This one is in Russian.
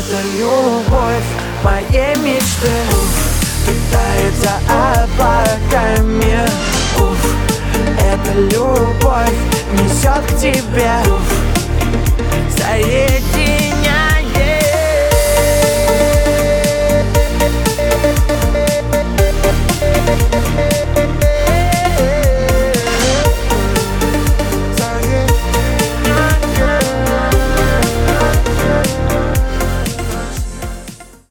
Это любовь моей мечты. Летает за облаками. Это любовь несет к тебе.